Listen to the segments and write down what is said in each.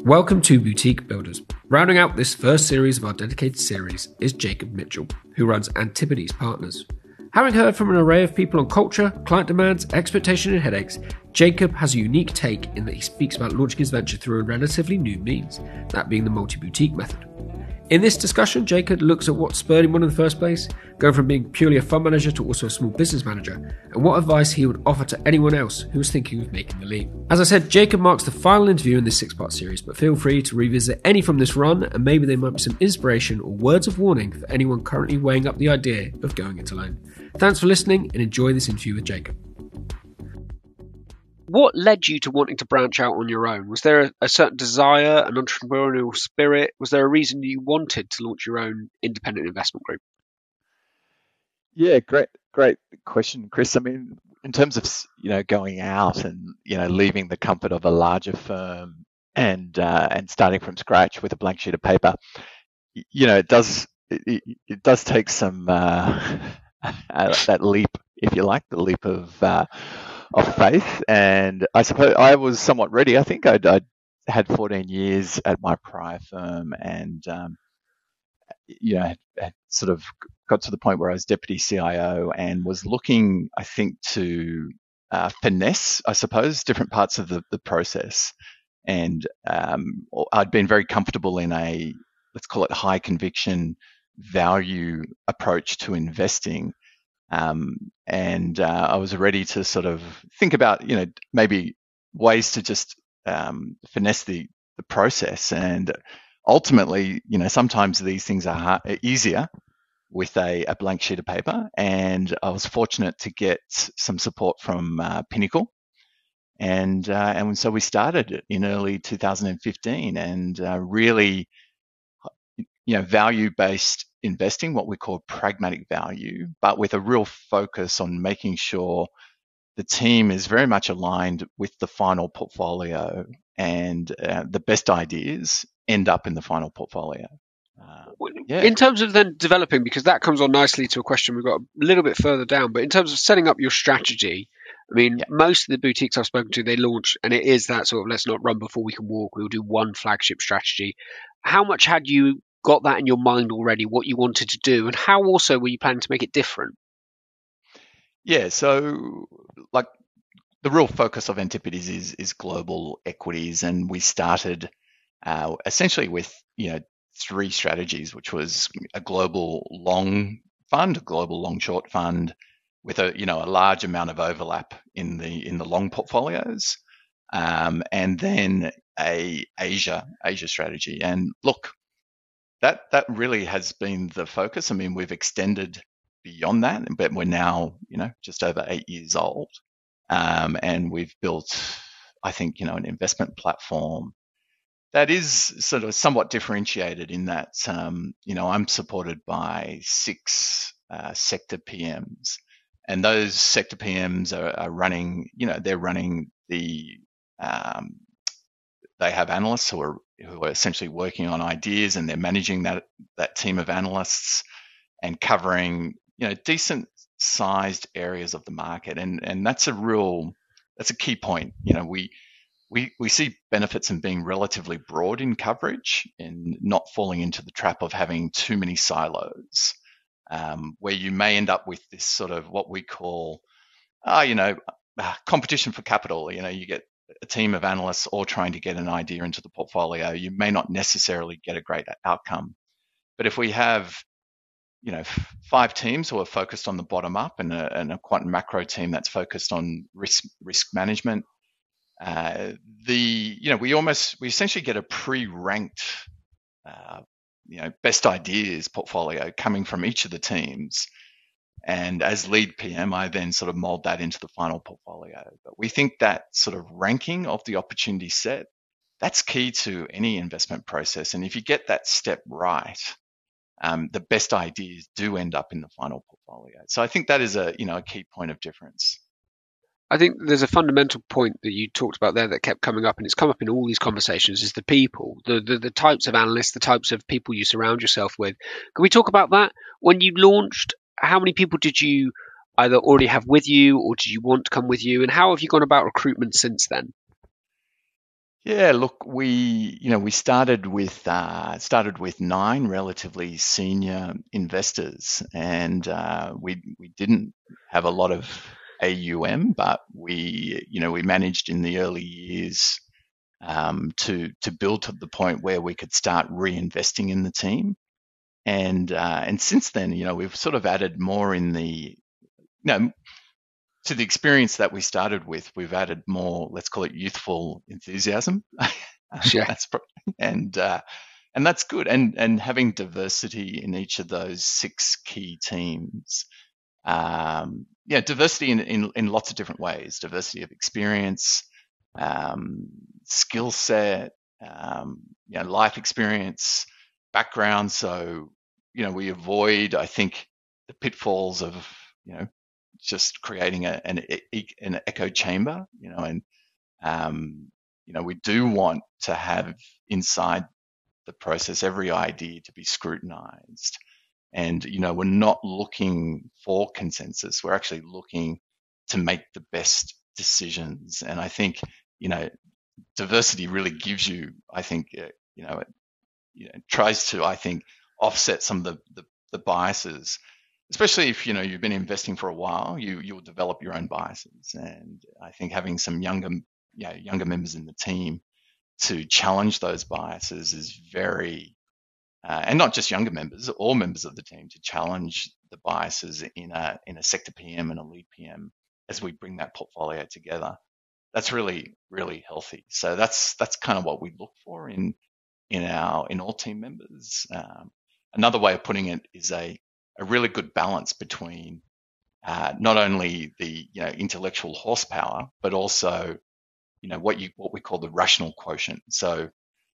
Welcome to Boutique Builders. Rounding out this first series of our dedicated series is Jacob Mitchell, who runs Antipodes Partners. Having heard from an array of people on culture, client demands, expectation and headaches, Jacob has a unique take in that he speaks about launching his venture through a relatively new means, that being the multi-boutique method. In this discussion, Jacob looks at what spurred him on in the first place, going from being purely a fund manager to also a small business manager, and what advice he would offer to anyone else who was thinking of making the leap. As I said, Jacob marks the final interview in this 6-part series, but feel free to revisit any from this run, and maybe there might be some inspiration or words of warning for anyone currently weighing up the idea of going it alone. Thanks for listening and enjoy this interview with Jacob. What led you to wanting to branch out on your own? Was there a certain desire, an entrepreneurial spirit? Was there a reason you wanted to launch your own independent investment group? Yeah, great question, Chris. I mean, in terms of going out and leaving the comfort of a larger firm and starting from scratch with a blank sheet of paper, it does take some that leap, if you like, the leap of faith. And I suppose I was somewhat ready. I think I'd had 14 years at my prior firm, and had sort of got to the point where I was deputy CIO and was looking, I think, to finesse, I suppose, different parts of the process. And I'd been very comfortable in a, let's call it, high conviction value approach to investing. And I was ready to sort of think about, maybe ways to just finesse the process. And ultimately, sometimes these things are easier with a blank sheet of paper. And I was fortunate to get some support from Pinnacle. And so we started in early 2015 and really, value-based investing, what we call pragmatic value, but with a real focus on making sure the team is very much aligned with the final portfolio and the best ideas end up in the final portfolio. In terms of then developing, because that comes on nicely to a question we've got a little bit further down, but in terms of setting up your strategy, I mean, most of the boutiques I've spoken to, they launch, and it is that sort of, let's not run before we can walk, we'll do one flagship strategy. How much had you got that in your mind already, what you wanted to do, and how also were you planning to make it different? Yeah, so like the real focus of Antipodes is global equities, and we started essentially with 3 strategies, which was a global long fund, a global long short fund, with a large amount of overlap in the long portfolios, and then a Asia strategy. And look, that really has been the focus. I mean, we've extended beyond that, but we're now just over 8 years old, and we've built, I think, an investment platform that is sort of somewhat differentiated in that, I'm supported by 6 sector PMs, and those sector PMs are running, they're running the, they have analysts who are essentially working on ideas, and they're managing that team of analysts and covering, decent sized areas of the market. And that's a key point. We see benefits in being relatively broad in coverage and not falling into the trap of having too many silos, where you may end up with this sort of what we call, competition for capital. You get a team of analysts all trying to get an idea into the portfolio. You may not necessarily get a great outcome. But if we have, 5 teams who are focused on the bottom up and a quant macro team that's focused on risk management, we essentially get a pre-ranked, best ideas portfolio coming from each of the teams. And as lead PM, I then sort of mold that into the final portfolio. But we think that sort of ranking of the opportunity set, that's key to any investment process. And if you get that step right, the best ideas do end up in the final portfolio. So I think that is a key point of difference. I think there's a fundamental point that you talked about there that kept coming up, and it's come up in all these conversations, is the people, the types of analysts, the types of people you surround yourself with. Can we talk about that? When you launched, how many people did you either already have with you, or did you want to come with you? And how have you gone about recruitment since then? Yeah, look, we started with 9 relatively senior investors, and we didn't have a lot of AUM, but we managed in the early years to build to the point where we could start reinvesting in the team, and since then, we've sort of added more in to the experience that we started with. We've added more, let's call it youthful enthusiasm. Yeah. That's and uh, and that's good. And having diversity in each of those 6 key teams. Diversity in lots of different ways. Diversity of experience, um, skill set, life experience, background. So we avoid, I think, the pitfalls of you know just creating an echo chamber. And we do want to have inside the process every idea to be scrutinized. And we're not looking for consensus. We're actually looking to make the best decisions. And I think diversity really gives you, I think, it tries to, I think, offset some of the biases, especially if you've been investing for a while. You'll develop your own biases, and I think having some younger members in the team to challenge those biases is very and not just younger members, all members of the team, to challenge the biases in a sector PM and a lead PM as we bring that portfolio together. That's really, really healthy. So that's kind of what we look for in all team members. Another way of putting it is a really good balance between not only the intellectual horsepower, but also what we call the rational quotient. So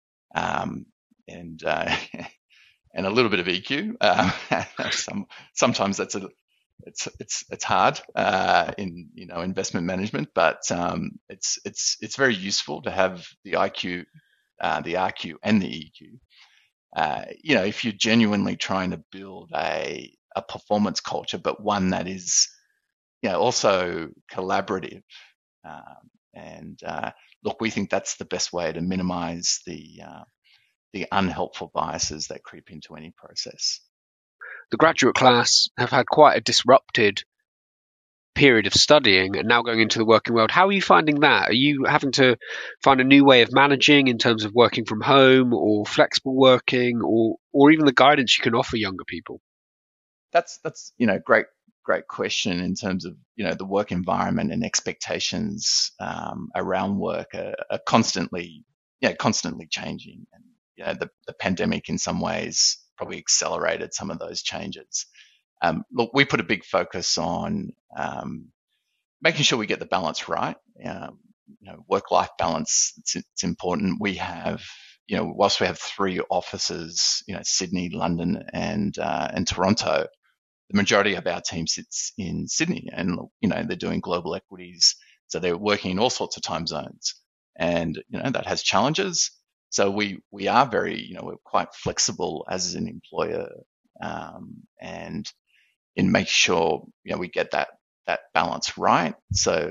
and and a little bit of EQ. Sometimes it's hard in investment management, but it's very useful to have the IQ, the RQ, and the EQ. If you're genuinely trying to build a performance culture, but one that is also collaborative. And look, we think that's the best way to minimize the unhelpful biases that creep into any process. The graduate class have had quite a disrupted period of studying and now going into the working world. How are you finding that? Are you having to find a new way of managing in terms of working from home or flexible working, or even the guidance you can offer younger people? That's great question in terms of the work environment and expectations around work are constantly changing, and the pandemic in some ways probably accelerated some of those changes. Look, we put a big focus on making sure we get the balance right. Work-life balance, it's important. We have, whilst we have 3 offices, Sydney, London, and Toronto, the majority of our team sits in Sydney, and they're doing global equities, so they're working in all sorts of time zones, and that has challenges. So we are very, we're quite flexible as an employer, and in making sure we get that balance right. So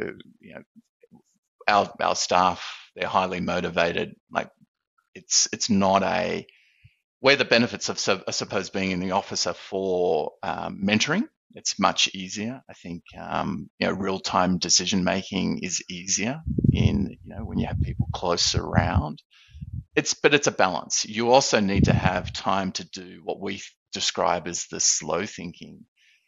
our staff, they're highly motivated. Like it's not where the benefits of, I suppose, being in the office are for mentoring. It's much easier. I think real-time decision making is easier when you have people close around. But it's a balance. You also need to have time to do what we describe as the slow thinking.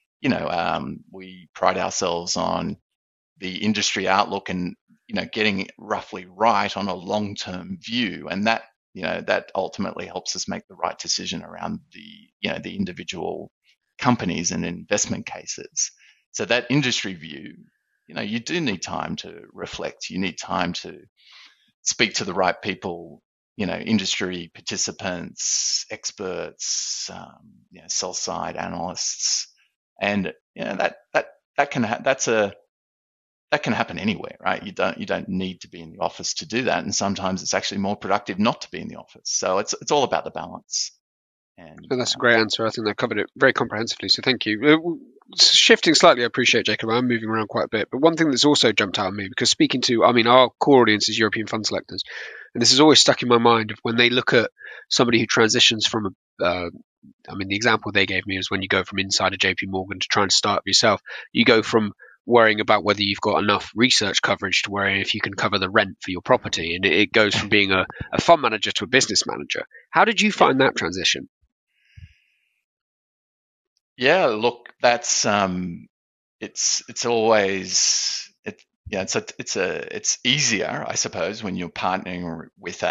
We pride ourselves on the industry outlook and getting it roughly right on a long-term view, and that ultimately helps us make the right decision around the individual companies and investment cases. So that industry view, you do need time to reflect. You need time to speak to the right people, industry participants, experts, sell side analysts, and that can happen anywhere, right? You don't need to be in the office to do that, and sometimes it's actually more productive not to be in the office. So it's all about the balance. And that's a great answer. I think they covered it very comprehensively. So thank you. shifting slightly, I appreciate, Jacob. I'm moving around quite a bit, but one thing that's also jumped out at me, because speaking to, I mean, our core audience is European fund selectors, and this is always stuck in my mind of when they look at somebody who transitions from I mean, the example they gave me is when you go from inside a JP Morgan to trying to start up yourself, you go from worrying about whether you've got enough research coverage to worrying if you can cover the rent for your property, and it goes from being a fund manager to a business manager. How did you find that transition? Yeah, look, that's it's always it's easier, I suppose, when you're partnering with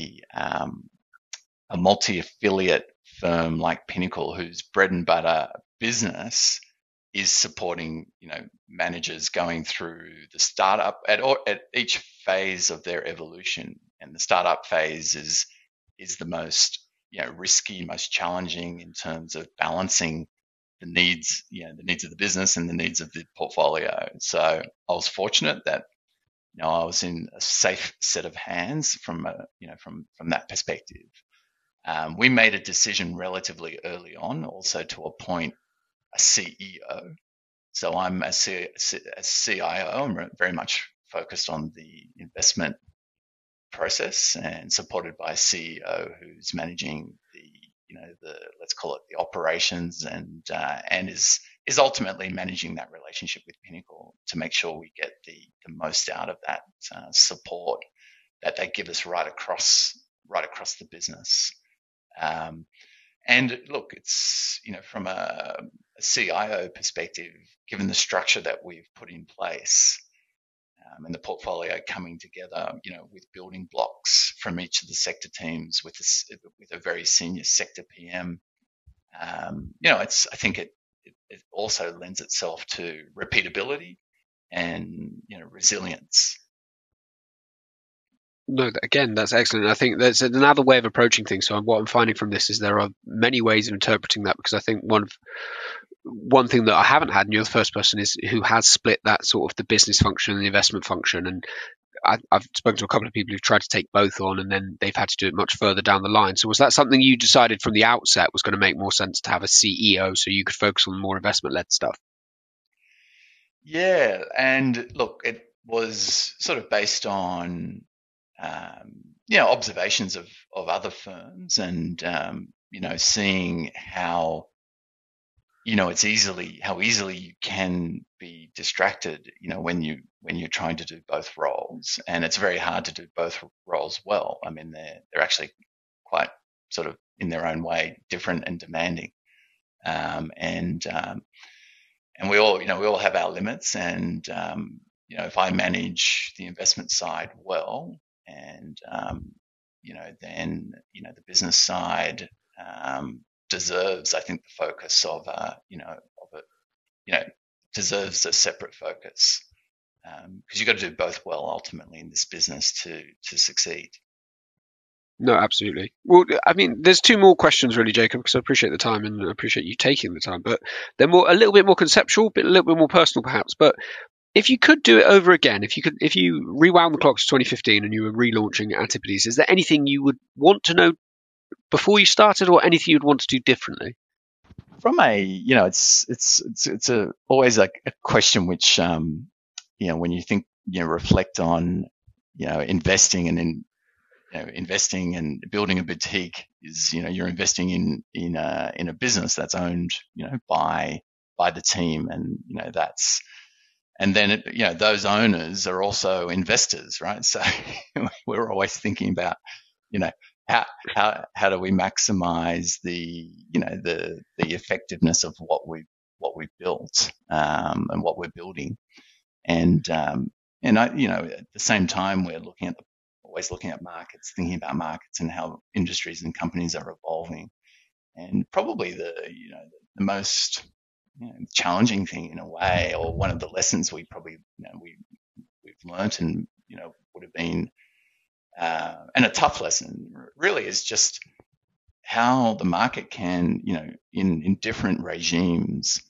a multi-affiliate firm like Pinnacle, whose bread and butter business is supporting managers going through the startup at each phase of their evolution, and the startup phase is the most risky, most challenging in terms of balancing the needs of the business and the needs of the portfolio. So I was fortunate that I was in a safe set of hands from that perspective. We made a decision relatively early on also to appoint a CEO. So I'm a CIO. I'm very much focused on the investment process and supported by a CEO who's managing the let's call it the operations and is ultimately managing that relationship with Pinnacle to make sure we get the most out of that support that they give us right across the business. And look, it's from a CIO perspective, given the structure that we've put in place, and the portfolio coming together, with building blocks from each of the sector teams with a very senior sector PM. I think it also lends itself to repeatability and resilience. No, again, that's excellent. I think there's another way of approaching things. So what I'm finding from this is there are many ways of interpreting that, because I think one thing that I haven't had, and you're the first person, is who has split that sort of the business function and the investment function. And I've spoken to a couple of people who've tried to take both on, and then they've had to do it much further down the line. So was that something you decided from the outset was going to make more sense to have a CEO so you could focus on more investment-led stuff? Yeah, and look, it was sort of based on observations of other firms and seeing how how easily you can be distracted when you're trying to do both roles, and it's very hard to do both roles well. I mean, they're actually quite sort of in their own way different and demanding, and we all have our limits, and if I manage the investment side well, and then the business side deserves, I think, the focus of deserves a separate focus, because you've got to do both well ultimately in this business to succeed. No, absolutely. Well, I mean, there's two more questions really, Jacob, because I appreciate the time and I appreciate you taking the time, but they're a little bit more conceptual, but a little bit more personal perhaps. But if you could do it over again, if you rewound the clock to 2015 and you were relaunching Antipodes, is there anything you would want to know before you started, or anything you'd want to do differently? From it's always a question which when you think reflect on investing and building a boutique is you're investing in a business that's owned by the team, and and then those owners are also investors, right? So we're always thinking about how do we maximize the effectiveness of what we've built, and what we're building, and at the same time we're always looking at markets, thinking about markets and how industries and companies are evolving. And probably the most challenging thing in a way, or one of the lessons we probably we've learnt and would have been and a tough lesson really, is just how the market can in different regimes,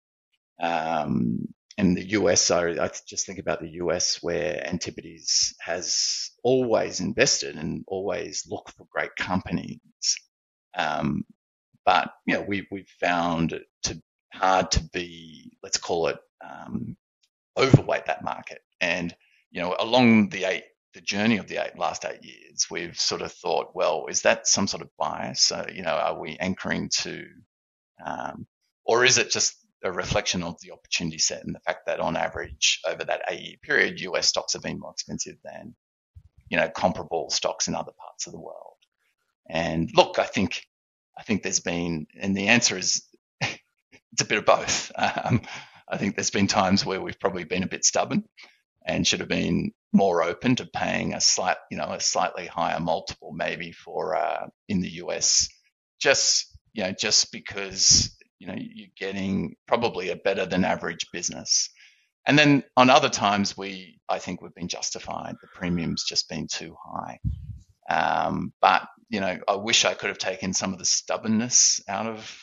and the US. So I just think about the US, where Antipodes has always invested and always looked for great companies, but we've found to hard to be, let's call it, overweight that market. And along the journey of the last 8 years, we've sort of thought, well, is that some sort of bias? So, are we anchoring to, or is it just a reflection of the opportunity set and the fact that on average over that 8-year period, US stocks have been more expensive than, comparable stocks in other parts of the world? And look, I think there's been, and the answer is it's a bit of both. I think there's been times where we've probably been a bit stubborn and should have been more open to paying a slightly higher multiple maybe for in the US, just because you're getting probably a better than average business. And then on other times I think we've been justified. The premium's just been too high. But I wish I could have taken some of the stubbornness out of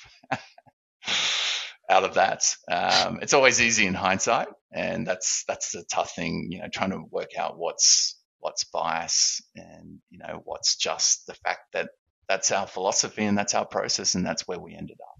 that. It's always easy in hindsight, and that's the tough thing, trying to work out what's bias and what's just the fact that that's our philosophy and that's our process and that's where we ended up.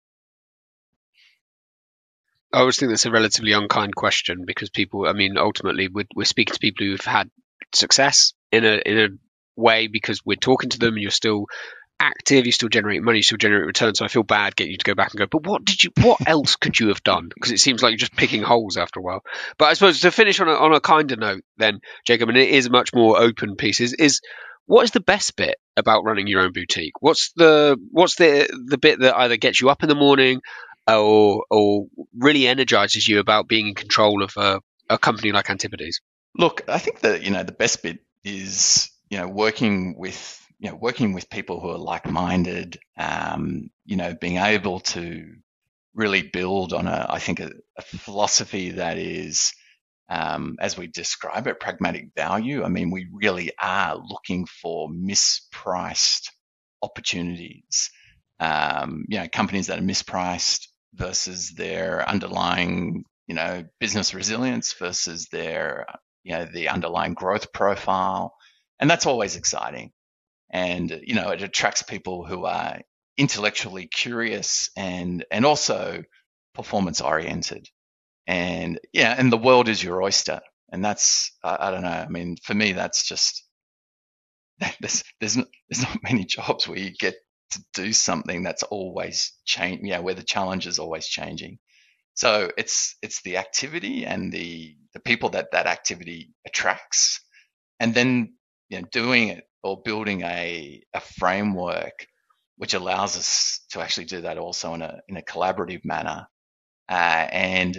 I always think that's a relatively unkind question because people, ultimately we're speaking to people who've had success in a way because we're talking to them and you're still active, you still generate money, you still generate returns. So I feel bad getting you to go back and go, but what else could you have done? Because it seems like you're just picking holes after a while. But I suppose to finish on a kinder note then, Jacob, and it is a much more open piece, is what is the best bit about running your own boutique? What's the bit that either gets you up in the morning or really energizes you about being in control of a company like Antipodes? Look, I think that the best bit is working with people who are like-minded, being able to really build on a philosophy that is, as we describe it, pragmatic value. We really are looking for mispriced opportunities, companies that are mispriced versus their underlying, business resilience versus their, the underlying growth profile. And that's always exciting. And, it attracts people who are intellectually curious and also performance oriented. And and the world is your oyster. And that's, I don't know. For me, that's just, there's not many jobs where you get to do something that's always changing, where the challenge is always changing. So it's the activity and the people that activity attracts, and then doing it or building a framework which allows us to actually do that also in a collaborative manner. And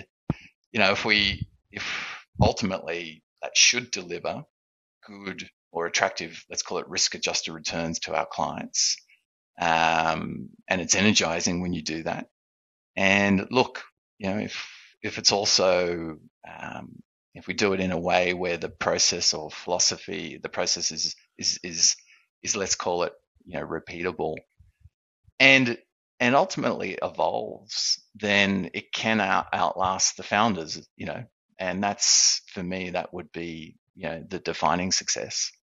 if ultimately that should deliver good or attractive, let's call it risk-adjusted returns to our clients, and it's energizing when you do that. And look, if it's also if we do it in a way where the process or philosophy, the process is let's call it repeatable, and ultimately evolves, then it can outlast the founders, and that's, for me, that would be the defining success.